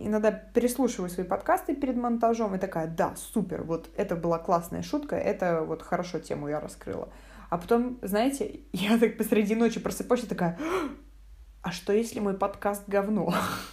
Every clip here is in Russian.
иногда переслушиваю свои подкасты перед монтажом и такая, да, супер, вот это была классная шутка, это вот хорошо тему я раскрыла. А потом, знаете, я так посреди ночи просыпаюсь и такая, а что если мой подкаст говно?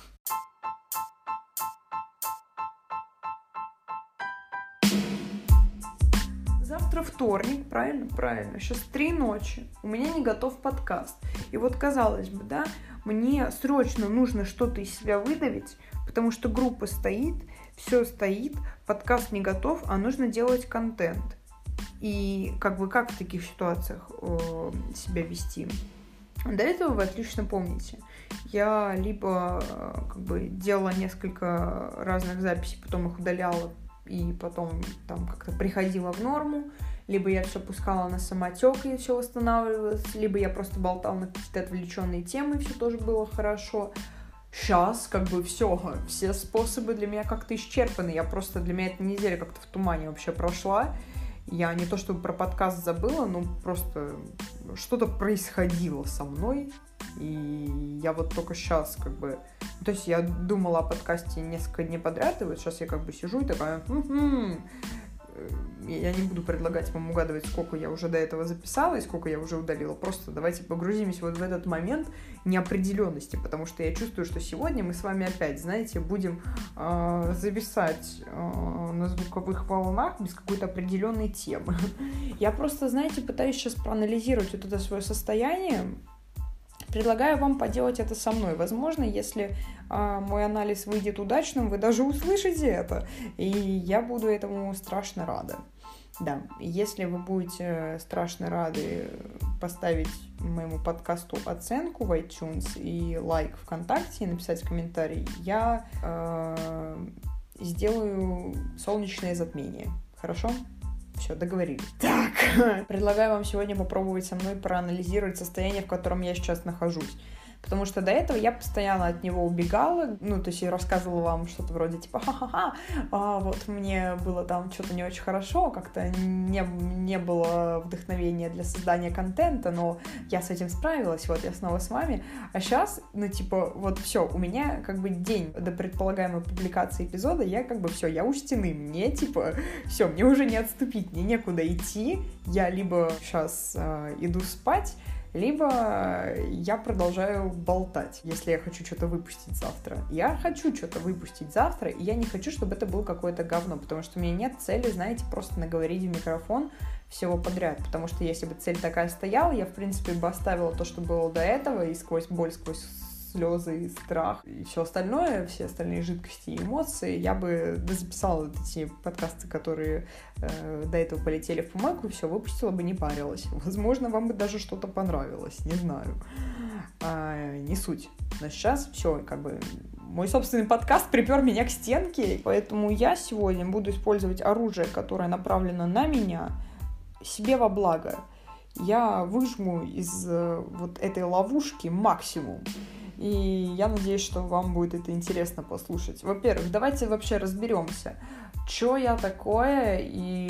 Завтра вторник, правильно? Правильно. Сейчас 3 ночи. У меня не готов подкаст. И вот, казалось бы, да, мне срочно нужно что-то из себя выдавить, потому что группа стоит, все стоит, подкаст не готов, а нужно делать контент. И как в таких ситуациях себя вести? До этого вы отлично помните. Я либо делала несколько разных записей, потом их удаляла, и потом там как-то приходила в норму, либо я все пускала на самотек и все восстанавливалось, либо я просто болтала на какие-то отвлеченные темы, и все тоже было хорошо. Сейчас все способы для меня как-то исчерпаны. Для меня эта неделя как-то в тумане вообще прошла. Я не то чтобы про подкаст забыла, но просто что-то происходило со мной. И я вот только сейчас То есть я думала о подкасте несколько дней подряд, и вот сейчас я сижу и такая... Я не буду предлагать вам угадывать, сколько я уже до этого записала и сколько я уже удалила. Просто давайте погрузимся вот в этот момент неопределенности, потому что я чувствую, что сегодня мы с вами опять, знаете, будем зависать на звуковых волнах без какой-то определенной темы. Я просто, знаете, пытаюсь сейчас проанализировать вот это свое состояние. Предлагаю вам поделать это со мной. Возможно, если мой анализ выйдет удачным, вы даже услышите это, и я буду этому страшно рада. Да, если вы будете страшно рады поставить моему подкасту оценку в iTunes и лайк ВКонтакте и написать комментарий, я сделаю солнечное затмение. Хорошо? Все, договорились. Так, предлагаю вам сегодня попробовать со мной проанализировать состояние, в котором я сейчас нахожусь. Потому что до этого я постоянно от него убегала, то есть я рассказывала вам что-то вроде типа ха-ха-ха, вот мне было там что-то не очень хорошо, как-то не было вдохновения для создания контента, но я с этим справилась, вот я снова с вами. А сейчас, все, у меня день до предполагаемой публикации эпизода, я все, я у стены, мне все, мне уже не отступить, мне некуда идти, я либо сейчас иду спать, либо я продолжаю болтать, если я хочу что-то выпустить завтра. Я хочу что-то выпустить завтра, и я не хочу, чтобы это было какое-то говно, потому что у меня нет цели, знаете, просто наговорить в микрофон всего подряд, потому что если бы цель такая стояла, я, в принципе, бы оставила то, что было до этого, и сквозь боль, сквозь слезы, страх и все остальное, все остальные жидкости и эмоции, я бы записала вот эти подкасты, которые до этого полетели в помойку, и все, выпустила бы, не парилась. Возможно, вам бы даже что-то понравилось, не знаю. Не суть. Но сейчас все, мой собственный подкаст припер меня к стенке, поэтому я сегодня буду использовать оружие, которое направлено на меня, себе во благо. Я выжму из вот этой ловушки максимум. И я надеюсь, что вам будет это интересно послушать. Во-первых, давайте вообще разберемся, что я такое и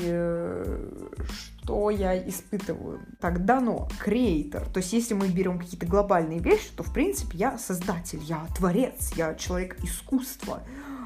что я испытываю. Так, дано, креатор. То есть, если мы берем какие-то глобальные вещи, то, в принципе, я создатель, я творец, я человек искусства.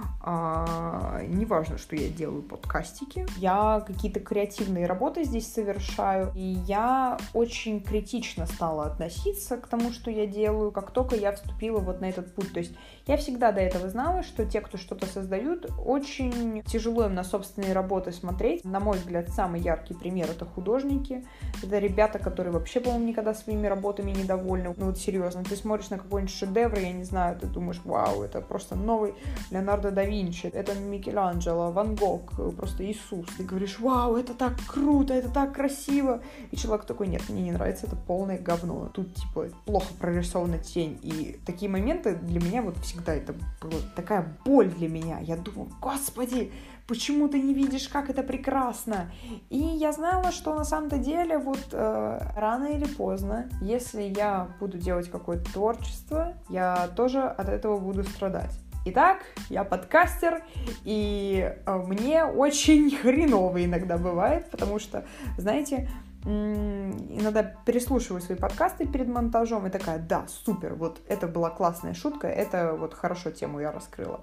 Неважно, что я делаю подкастики, я какие-то креативные работы здесь совершаю, и я очень критично стала относиться к тому, что я делаю, как только я вступила вот на этот путь. То есть я всегда до этого знала, что те, кто что-то создают, очень тяжело им на собственные работы смотреть. На мой взгляд, самый яркий пример — это художники, это ребята, которые вообще, по-моему, никогда своими работами не довольны. Серьезно, ты смотришь на какой-нибудь шедевр, я не знаю, ты думаешь, вау, это просто новый Леонардо да Винчи, это Микеланджело, Ван Гог, просто Иисус. Ты говоришь, вау, это так круто, это так красиво. И человек такой, нет, мне не нравится, это полное говно. Тут, плохо прорисована тень. И такие моменты для меня всегда это была такая боль для меня. Я думаю, господи, почему ты не видишь, как это прекрасно? И я знала, что на самом-то деле рано или поздно, если я буду делать какое-то творчество, я тоже от этого буду страдать. Итак, я подкастер, и мне очень хреново иногда бывает, потому что, знаете, иногда переслушиваю свои подкасты перед монтажом и такая, да, супер, вот это была классная шутка, это хорошо тему я раскрыла.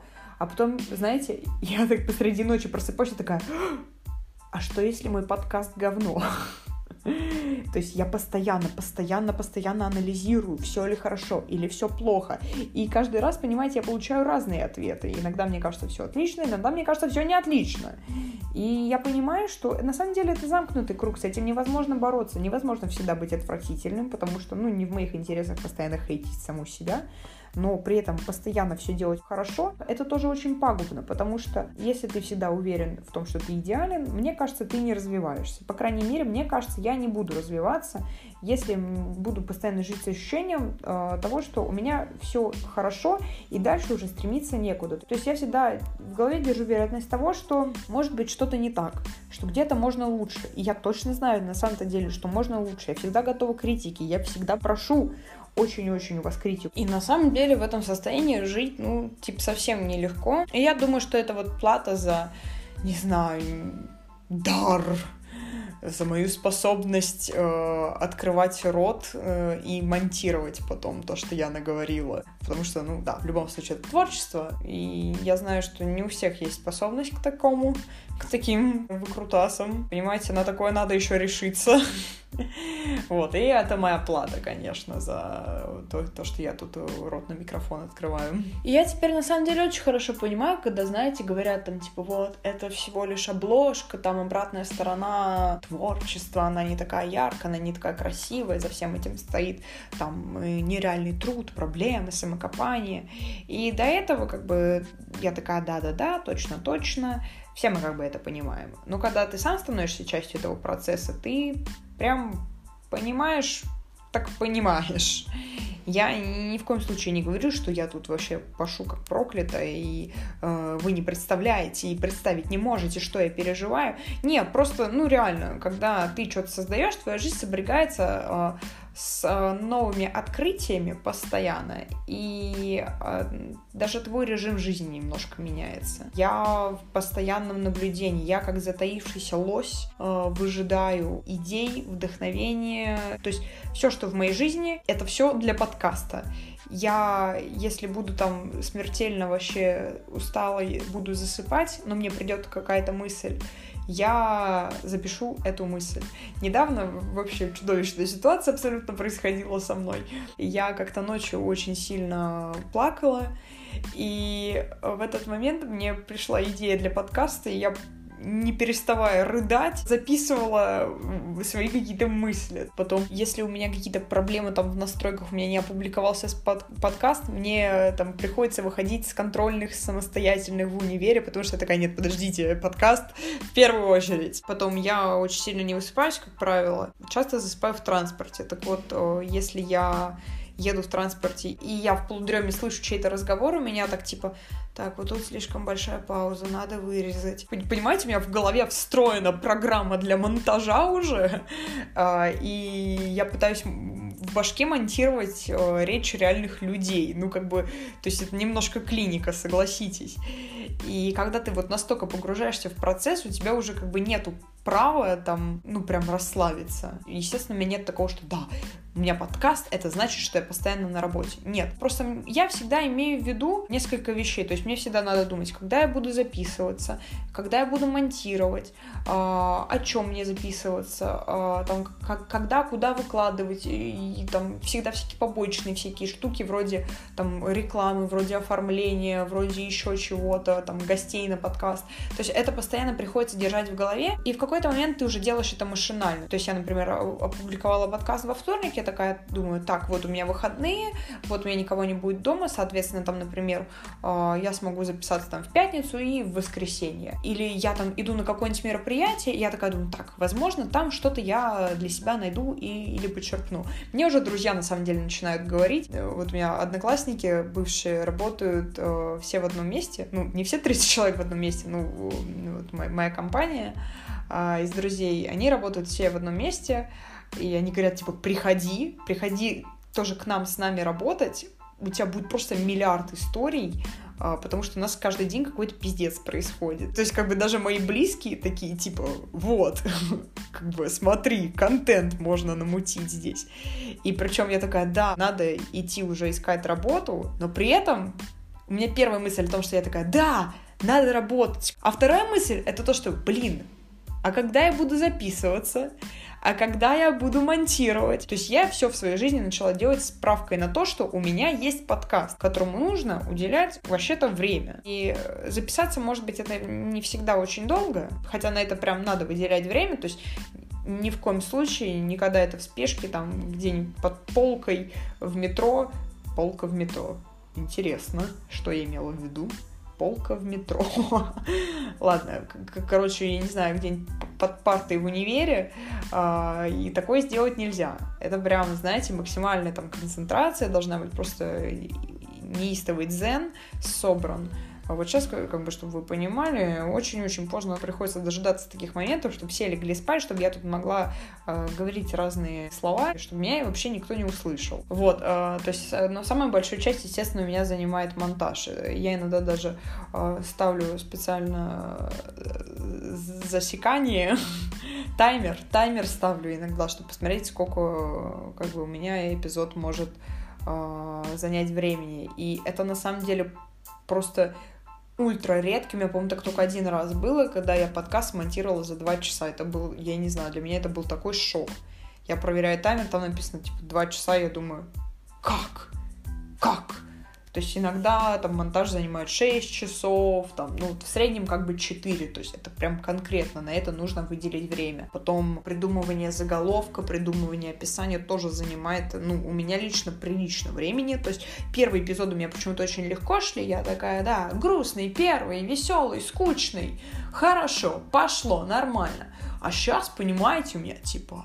А потом, знаете, я так посреди ночи просыпаюсь и такая: а что если мой подкаст говно? То есть я постоянно анализирую, все ли хорошо или все плохо. И каждый раз, понимаете, я получаю разные ответы. Иногда мне кажется, все отлично, иногда мне кажется, все не отлично. И я понимаю, что на самом деле это замкнутый круг, с этим невозможно бороться, невозможно всегда быть отвратительным, потому что, не в моих интересах постоянно хейтить саму себя. Но при этом постоянно все делать хорошо, это тоже очень пагубно, потому что если ты всегда уверен в том, что ты идеален, мне кажется, ты не развиваешься. По крайней мере, мне кажется, я не буду развиваться, если буду постоянно жить с ощущением того, что у меня все хорошо, и дальше уже стремиться некуда. То есть я всегда в голове держу вероятность того, что может быть что-то не так, что где-то можно лучше. И я точно знаю на самом-то деле, что можно лучше. Я всегда готова к критике, я всегда прошу очень-очень у вас критику. И на самом деле в этом состоянии жить, совсем нелегко. И я думаю, что это вот плата за, не знаю, дар, за мою способность открывать рот и монтировать потом то, что я наговорила. Потому что, в любом случае, это творчество. И я знаю, что не у всех есть способность к таким выкрутасам. Понимаете, на такое надо еще решиться. Вот, и это моя плата, конечно, за то, что я тут рот на микрофон открываю. И я теперь, на самом деле, очень хорошо понимаю, когда, знаете, говорят это всего лишь обложка, обратная сторона творчества, она не такая яркая, она не такая красивая, за всем этим стоит нереальный труд, проблемы, самокопание. И до этого, я такая, да, точно, все мы это понимаем. Но когда ты сам становишься частью этого процесса, ты прям понимаешь. Я ни в коем случае не говорю, что я тут вообще пашу как проклята, и вы не представляете, и представить не можете, что я переживаю. Нет, просто, реально, когда ты что-то создаешь, твоя жизнь сопрягается с новыми открытиями постоянно, и даже твой режим жизни немножко меняется. Я в постоянном наблюдении, я как затаившийся лось выжидаю идей, вдохновения, то есть все, что в моей жизни, это все для подкаста. Я, если буду смертельно вообще усталой, буду засыпать, но мне придет какая-то мысль, я запишу эту мысль. Недавно вообще чудовищная ситуация абсолютно происходила со мной. Я как-то ночью очень сильно плакала, и в этот момент мне пришла идея для подкаста, и я, не переставая рыдать, записывала свои какие-то мысли. Потом, если у меня какие-то проблемы в настройках, у меня не опубликовался подкаст, мне приходится выходить с контрольных самостоятельных в универе, потому что я такая: нет, подождите, подкаст в первую очередь. Потом я очень сильно не высыпаюсь, как правило. Часто засыпаю в транспорте. Так вот, если я еду в транспорте, и я в полудреме слышу чей-то разговор, у меня так, вот тут слишком большая пауза, надо вырезать. Понимаете, у меня в голове встроена программа для монтажа уже, и я пытаюсь в башке монтировать речь реальных людей. То есть это немножко клиника, согласитесь. И когда ты настолько погружаешься в процесс, у тебя уже нету права прям расслабиться. Естественно, у меня нет такого, что да, у меня подкаст, это значит, что я постоянно на работе. Нет, просто я всегда имею в виду несколько вещей. То есть мне всегда надо думать, когда я буду записываться, когда я буду монтировать, о чем мне записываться, когда, куда выкладывать, и всегда всякие побочные всякие штуки, вроде рекламы, вроде оформления, вроде еще чего-то, гостей на подкаст. То есть это постоянно приходится держать в голове, и в какой-то момент ты уже делаешь это машинально. То есть я, например, опубликовала подкаст во вторник, я такая думаю, так, вот у меня выходные, вот у меня никого не будет дома, соответственно, например, я смогу записаться в пятницу и в воскресенье. Или я иду на какое-нибудь мероприятие, и я такая думаю, так, возможно, там что-то я для себя найду или почерпну. Мне уже друзья, на самом деле, начинают говорить. Вот у меня одноклассники бывшие работают все в одном месте. Не все 30 человек в одном месте, вот моя компания из друзей, они работают все в одном месте, и они говорят, приходи тоже к нам с нами работать, у тебя будет просто миллиард историй, потому что у нас каждый день какой-то пиздец происходит. То есть, даже мои близкие такие, вот, смотри, контент можно намутить здесь. И причем я такая, да, надо идти уже искать работу, но при этом У меня первая мысль о том, что я такая, да, надо работать. А вторая мысль — это то, что, а когда я буду записываться? А когда я буду монтировать? То есть я все в своей жизни начала делать с справкой на то, что у меня есть подкаст, которому нужно уделять вообще-то время. И записаться, может быть, это не всегда очень долго, хотя на это прям надо выделять время, то есть ни в коем случае, никогда это в спешке, там, где-нибудь под полкой в метро. Полка в метро. Интересно, что я имела в виду. Полка в метро. Ладно, короче, я не знаю, где-нибудь под партой в универе, и такое сделать нельзя. Это прям, знаете, максимальная там концентрация, должна быть просто неистовый дзен собран. А вот сейчас, как бы, чтобы вы понимали, очень-очень поздно приходится дожидаться таких моментов, чтобы все легли спать, чтобы я тут могла говорить разные слова, чтобы меня вообще никто не услышал. Вот, то есть, но самая большая часть, естественно, у меня занимает монтаж. Я иногда даже ставлю специально засекание, таймер ставлю иногда, чтобы посмотреть, сколько, как бы, у меня эпизод может занять времени. И это на самом деле просто ультра редким. Я помню, так только один раз было, когда я подкаст монтировала за 2 часа. Это был, я не знаю, для меня это был такой шок. Я проверяю таймер, там написано, 2 часа, я думаю, как? То есть иногда там монтаж занимает 6 часов, там, в среднем 4, то есть это прям конкретно, на это нужно выделить время. Потом придумывание заголовка, придумывание описания тоже занимает, у меня лично прилично времени, то есть первый эпизод у меня почему-то очень легко шли, я такая, да, грустный, первый, веселый, скучный, хорошо, пошло, нормально. А сейчас, понимаете, у меня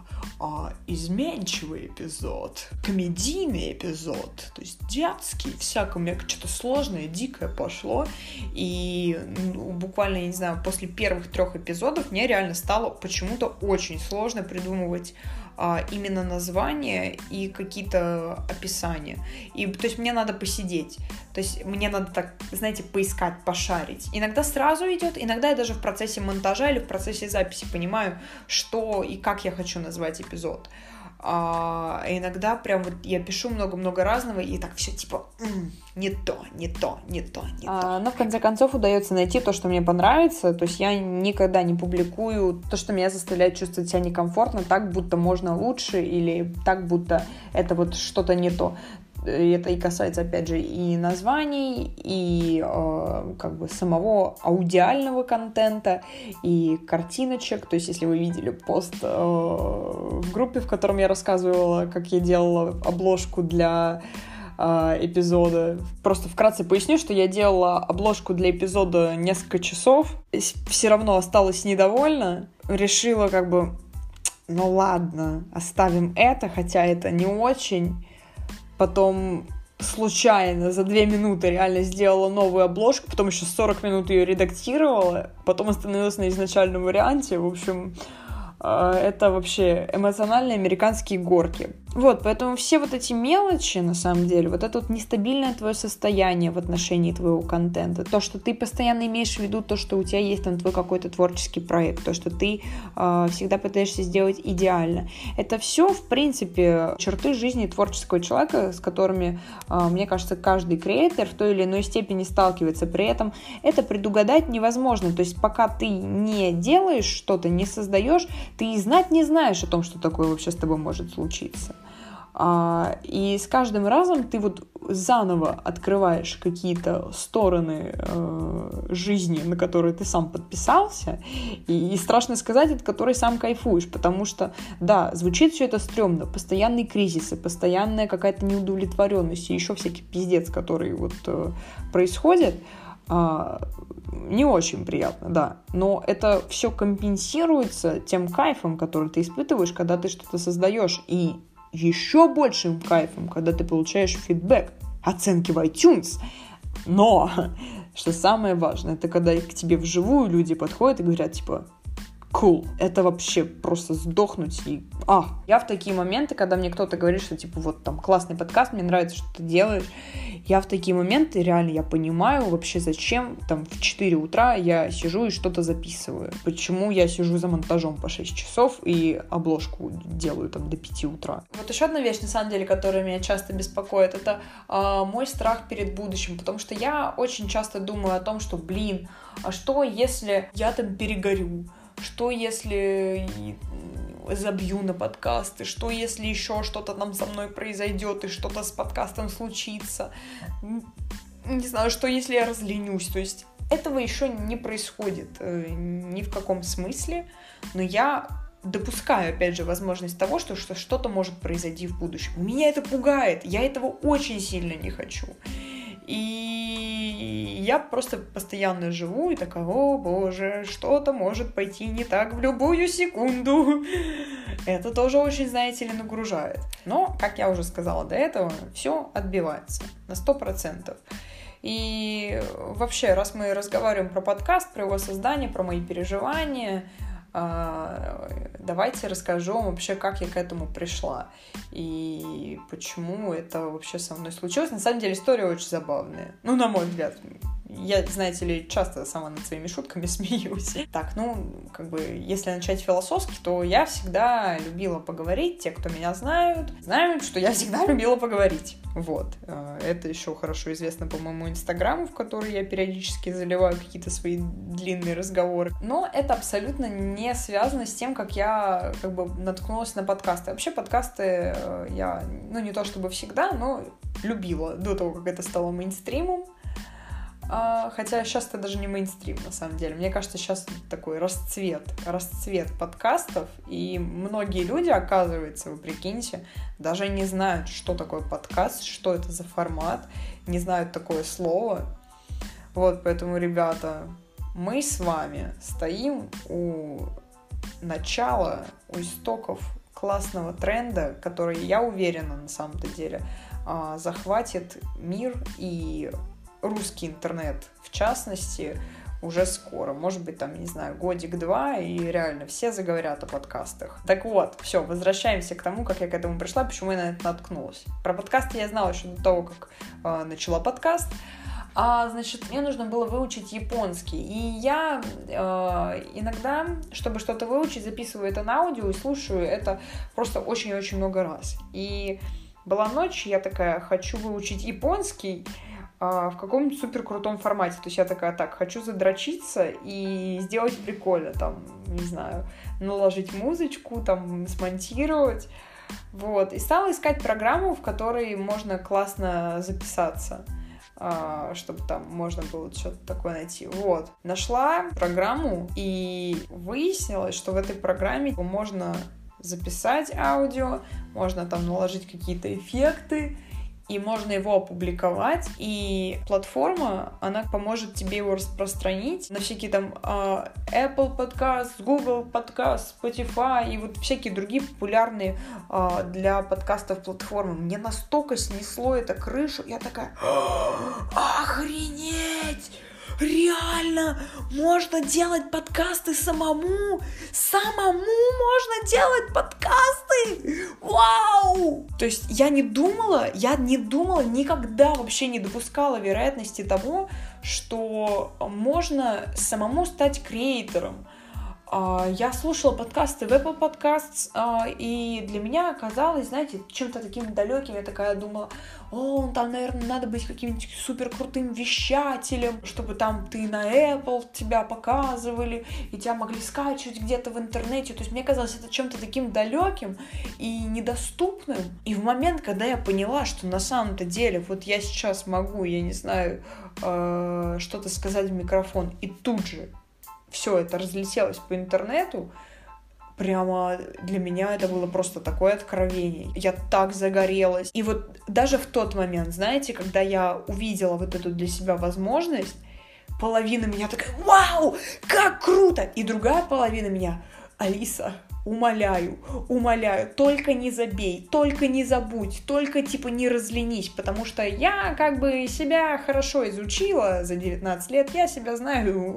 изменчивый эпизод, комедийный эпизод, то есть детский, всякое, у меня что-то сложное, дикое пошло, и буквально, я не знаю, после первых 3 эпизодов мне реально стало почему-то очень сложно придумывать именно названия и какие-то описания. И, то есть мне надо посидеть, то есть мне надо так, знаете, поискать, пошарить. Иногда сразу идет, иногда я даже в процессе монтажа или в процессе записи понимаю, что и как я хочу назвать эпизод. А иногда прям вот я пишу много-много разного, и так все не то. Но в конце концов удается найти то, что мне понравится, то есть я никогда не публикую то, что меня заставляет чувствовать себя некомфортно, так, будто можно лучше, или так, будто это вот что-то не то. Это и касается, опять же, и названий, и самого аудиального контента, и картиночек. То есть, если вы видели пост в группе, в котором я рассказывала, как я делала обложку для эпизода. Просто вкратце поясню, что я делала обложку для эпизода несколько часов, все равно осталась недовольна, решила ладно, оставим это, хотя это не очень. Потом случайно за 2 минуты реально сделала новую обложку, потом еще 40 минут ее редактировала, потом остановилась на изначальном варианте. В общем, это вообще эмоциональные американские горки. Вот, поэтому все вот эти мелочи, на самом деле, вот это вот нестабильное твое состояние в отношении твоего контента, то, что ты постоянно имеешь в виду, то, что у тебя есть там твой какой-то творческий проект, то, что ты всегда пытаешься сделать идеально. Это все, в принципе, черты жизни творческого человека, с которыми, мне кажется, каждый креатор в той или иной степени сталкивается. При этом это предугадать невозможно. То есть пока ты не делаешь что-то, не создаешь, ты и знать не знаешь о том, что такое вообще с тобой может случиться. И с каждым разом ты вот заново открываешь какие-то стороны жизни, на которые ты сам подписался, и страшно сказать, от которой сам кайфуешь, потому что, да, звучит все это стрёмно, постоянные кризисы, постоянная какая-то неудовлетворенность и еще всякий пиздец, который вот происходит, не очень приятно, да, но это все компенсируется тем кайфом, который ты испытываешь, когда ты что-то создаешь, и еще большим кайфом, когда ты получаешь фидбэк, оценки в iTunes. Но, что самое важное, это когда к тебе вживую люди подходят и говорят, cool. Это вообще просто сдохнуть и... Я в такие моменты, когда мне кто-то говорит, что типа вот там классный подкаст, мне нравится, что ты делаешь, я в такие моменты реально, я понимаю вообще, зачем там в 4 утра я сижу и что-то записываю. Почему я сижу за монтажом по 6 часов и обложку делаю там до 5 утра. Вот еще одна вещь, на самом деле, которая меня часто беспокоит, это мой страх перед будущим, потому что я очень часто думаю о том, что, а что если я там перегорю? Что если забью на подкасты? Что если еще что-то там со мной произойдет и что-то с подкастом случится? Не знаю, что если я разленюсь? То есть этого еще не происходит ни в каком смысле, но я допускаю, опять же, возможность того, что что-то может произойти в будущем. Меня это пугает, я этого очень сильно не хочу. И я просто постоянно живу и такая: о боже, что-то может пойти не так в любую секунду. Это тоже очень, знаете ли, нагружает. Но, как я уже сказала до этого, все отбивается на 100%. И вообще, раз мы разговариваем про подкаст, про его создание, про мои переживания, давайте расскажу вам вообще, как я к этому пришла и почему это вообще со мной случилось. На самом деле история очень забавная, на мой взгляд. Я, знаете ли, часто сама над своими шутками смеюсь. Так, если начать философски, то я всегда любила поговорить. Те, кто меня знают, что я всегда любила поговорить. Вот. Это еще хорошо известно по моему инстаграму, в который я периодически заливаю какие-то свои длинные разговоры. Но это абсолютно не связано с тем, как я наткнулась на подкасты. Вообще подкасты я, не то чтобы всегда, но любила до того, как это стало мейнстримом. Хотя сейчас это даже не мейнстрим, на самом деле. Мне кажется, сейчас такой расцвет подкастов, и многие люди, оказывается, вы прикиньте, даже не знают, что такое подкаст, что это за формат, не знают такое слово. Вот, поэтому, ребята, мы с вами стоим у начала, у истоков классного тренда, который, я уверена, на самом-то деле, захватит мир и русский интернет, в частности, уже скоро. Может быть, там, не знаю, годик-два, и реально все заговорят о подкастах. Так вот, все, возвращаемся к тому, как я к этому пришла, почему я на это наткнулась. Про подкасты я знала еще до того, как начала подкаст. Значит, мне нужно было выучить японский. И я иногда, чтобы что-то выучить, записываю это на аудио и слушаю это просто очень-очень много раз. И была ночь, я такая: хочу выучить японский в каком-нибудь супер крутом формате. То есть я такая: хочу задрочиться и сделать прикольно, там, не знаю, наложить музычку, там, смонтировать. Вот. И стала искать программу, в которой можно классно записаться, чтобы там можно было что-то такое найти. Вот. Нашла программу, и выяснилось, что в этой программе можно записать аудио, можно там наложить какие-то эффекты, и можно его опубликовать, и платформа, она поможет тебе его распространить на всякие там Apple Podcast, Google Podcast, Spotify и вот всякие другие популярные для подкастов платформы. Мне настолько снесло это крышу, я такая: охренеть! Реально, можно делать подкасты самому! Самому можно делать подкасты! Вау! То есть я не думала, никогда вообще не допускала вероятности того, что можно самому стать креатором. Я слушала подкасты в Apple Podcasts, и для меня оказалось, знаете, чем-то таким далеким. Я такая думала: там, наверное, надо быть каким-нибудь супер крутым вещателем, чтобы там ты на Apple тебя показывали, и тебя могли скачивать где-то в интернете. То есть мне казалось это чем-то таким далеким и недоступным. И в момент, когда я поняла, что на самом-то деле вот я сейчас могу, я не знаю, что-то сказать в микрофон, и тут же все это разлетелось по интернету, прямо для меня это было просто такое откровение. Я так загорелась. И вот даже в тот момент, знаете, когда я увидела вот эту для себя возможность, половина меня такая: вау, как круто! И другая половина меня: Алиса, умоляю, только не забей, только не забудь, только не разленись, потому что я себя хорошо изучила за 19 лет, я себя знаю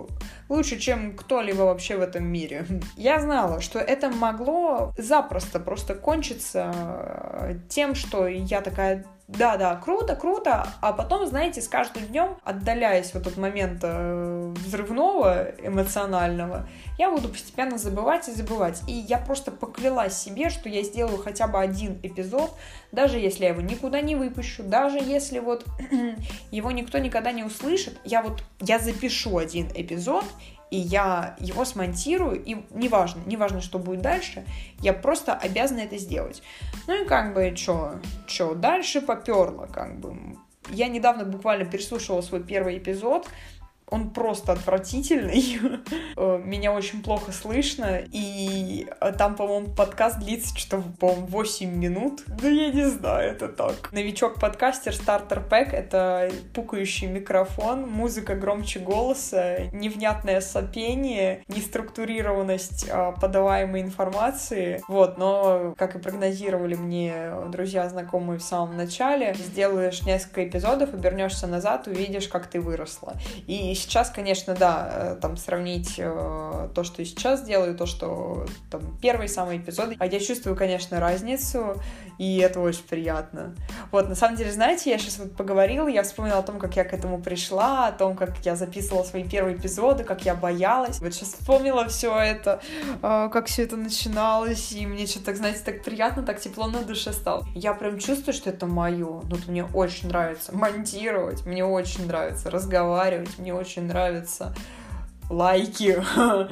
лучше, чем кто-либо вообще в этом мире. Я знала, что это могло запросто просто кончиться тем, что я такая... Да, круто, а потом, знаете, с каждым днем, отдаляясь вот от момента взрывного, эмоционального, я буду постепенно забывать. И я просто поклялась себе, что я сделаю хотя бы один эпизод, даже если я его никуда не выпущу, даже если вот его никто никогда не услышит, я запишу один эпизод, и я его смонтирую, и неважно, что будет дальше, я просто обязана это сделать. Ну и как бы, что дальше поперло, как бы. Я недавно буквально переслушивала свой первый эпизод, он просто отвратительный, меня очень плохо слышно, и там, по-моему, подкаст длится что-то, по-моему, 8 минут, да я не знаю, это так. Новичок-подкастер Starter Pack — это пукающий микрофон, музыка громче голоса, невнятное сопение, неструктурированность подаваемой информации, вот, но, как и прогнозировали мне друзья, знакомые в самом начале, сделаешь несколько эпизодов, обернешься назад, увидишь, как ты выросла. И сейчас, конечно, да, там сравнить то, что я сейчас делаю, то, что там первые самые эпизоды, а я чувствую, конечно, разницу, и это очень приятно. Вот, на самом деле, знаете, я сейчас вот поговорила, я вспомнила о том, как я к этому пришла, о том, как я записывала свои первые эпизоды, как я боялась. Вот сейчас вспомнила все это, как все это начиналось, и мне что-то, знаете, так приятно, так тепло на душе стало. Я прям чувствую, что это мое. Ну, мне очень нравится монтировать, мне очень нравится разговаривать, мне очень нравятся лайки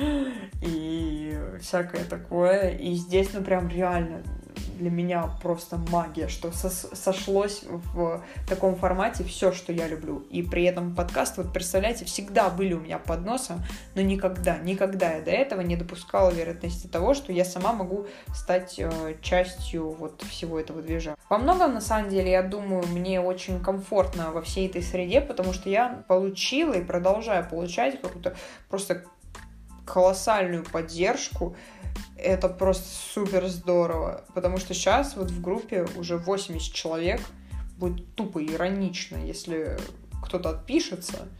и всякое такое. И здесь, ну, прям реально для меня просто магия, что сошлось в таком формате все, что я люблю. И при этом подкасты, вот представляете, всегда были у меня под носом, но никогда я до этого не допускала вероятности того, что я сама могу стать частью вот всего этого движа. Во многом, на самом деле, я думаю, мне очень комфортно во всей этой среде, потому что я получила и продолжаю получать какую-то просто колоссальную поддержку. Это просто супер здорово, потому что сейчас вот в группе уже 80 человек. Будет тупо иронично, если кто-то отпишется.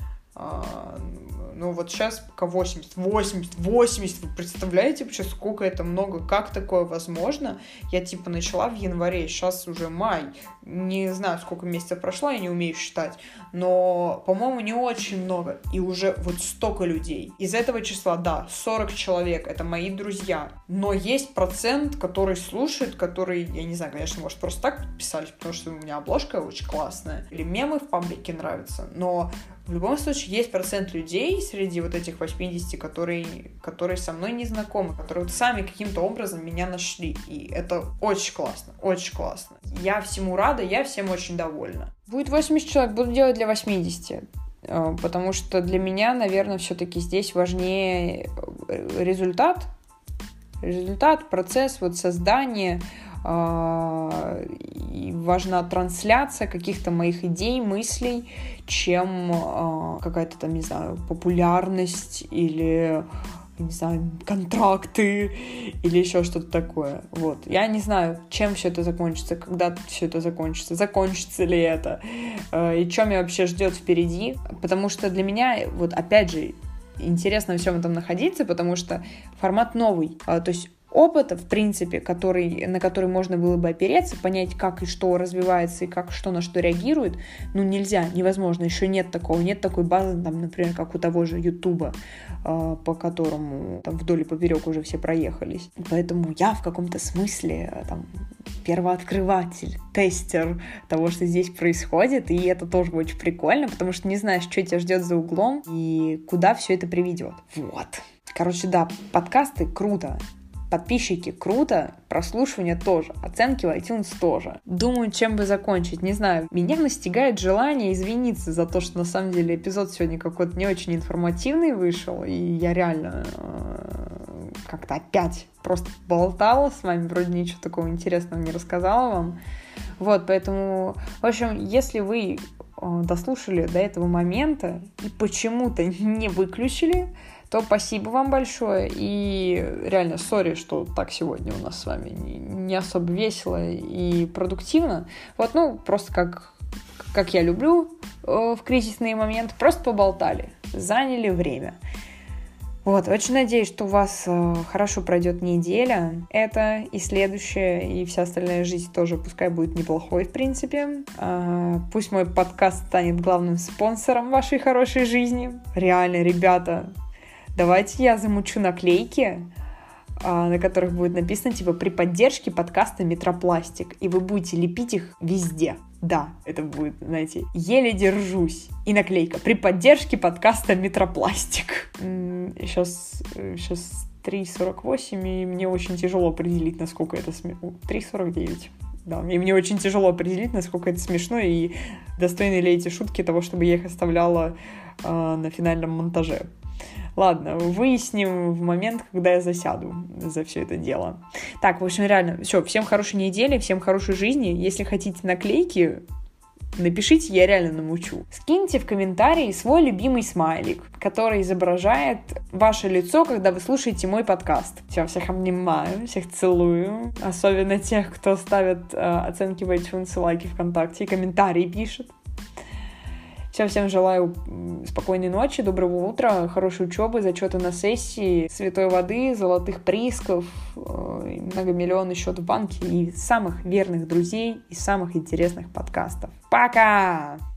Ну вот сейчас пока 80, вы представляете вообще, сколько это много, как такое возможно? Я типа начала в январе, сейчас уже май, не знаю, сколько месяцев прошло, я не умею считать, но, по-моему, не очень много, и уже вот столько людей. Из этого числа, да, 40 человек, это мои друзья, но есть процент, который слушает, который, я не знаю, конечно, может, просто так писали, потому что у меня обложка очень классная, или мемы в паблике нравятся, но в любом случае есть процент людей среди вот этих 80, которые со мной не знакомы, которые вот сами каким-то образом меня нашли. И это очень классно, очень классно. Я всему рада, я всем очень довольна. Будет 80 человек, буду делать для 80. Потому что для меня, наверное, все-таки здесь важнее результат, процесс вот создания, и важна трансляция каких-то моих идей, мыслей, чем какая-то там, не знаю, популярность или, не знаю, контракты или еще что-то такое. Вот. Я не знаю, чем все это закончится, когда все это закончится ли это, и что меня вообще ждет впереди. Потому что для меня, вот опять же, интересно во всем этом находиться, потому что формат новый. То есть опыта, в принципе, на который можно было бы опереться, понять, как и что развивается, и как что на что реагирует, ну, нельзя, невозможно, еще нет такой базы, там, например, как у того же Ютуба, по которому там вдоль и поперек уже все проехались. Поэтому я в каком-то смысле там первооткрыватель, тестер того, что здесь происходит, и это тоже очень прикольно, потому что не знаешь, что тебя ждет за углом и куда все это приведет. Вот. Короче, да, подкасты круто. Подписчики круто, прослушивание тоже, оценки в iTunes тоже. Думаю, чем бы закончить, не знаю. Меня настигает желание извиниться за то, что на самом деле эпизод сегодня какой-то не очень информативный вышел, и я реально как-то опять просто болтала с вами, вроде ничего такого интересного не рассказала вам. Вот, поэтому, в общем, если вы дослушали до этого момента и почему-то не выключили, то спасибо вам большое, и реально, сори, что так сегодня у нас с вами не особо весело и продуктивно. Вот, ну, просто как я люблю в кризисные моменты, просто поболтали. заняли время. Вот, очень надеюсь, что у вас хорошо пройдет неделя. Это и следующая, и вся остальная жизнь тоже пускай будет неплохой, в принципе. Пусть мой подкаст станет главным спонсором вашей хорошей жизни. Реально, ребята, давайте я замучу наклейки, на которых будет написано, типа, при поддержке подкаста «Метропластик», и вы будете лепить их везде. Да, это будет, знаете, еле держусь. И наклейка «При поддержке подкаста «Метропластик». Сейчас 3:48, и мне очень тяжело определить, насколько это смешно. 3:49. Да, и мне очень тяжело определить, насколько это смешно, и достойны ли эти шутки того, чтобы я их оставляла на финальном монтаже. Ладно, выясним в момент, когда я засяду за все это дело. Так, в общем, реально, все, всем хорошей недели, всем хорошей жизни. Если хотите наклейки, напишите, я реально намучу. Скиньте в комментарии свой любимый смайлик, который изображает ваше лицо, когда вы слушаете мой подкаст. Все, всех обнимаю, всех целую. Особенно тех, кто ставит оценки в iTunes, лайки ВКонтакте и комментарии пишет. Всем желаю спокойной ночи, доброго утра, хорошей учебы, зачета на сессии, святой воды, золотых приисков, многомиллионный счет в банке и самых верных друзей и самых интересных подкастов. Пока!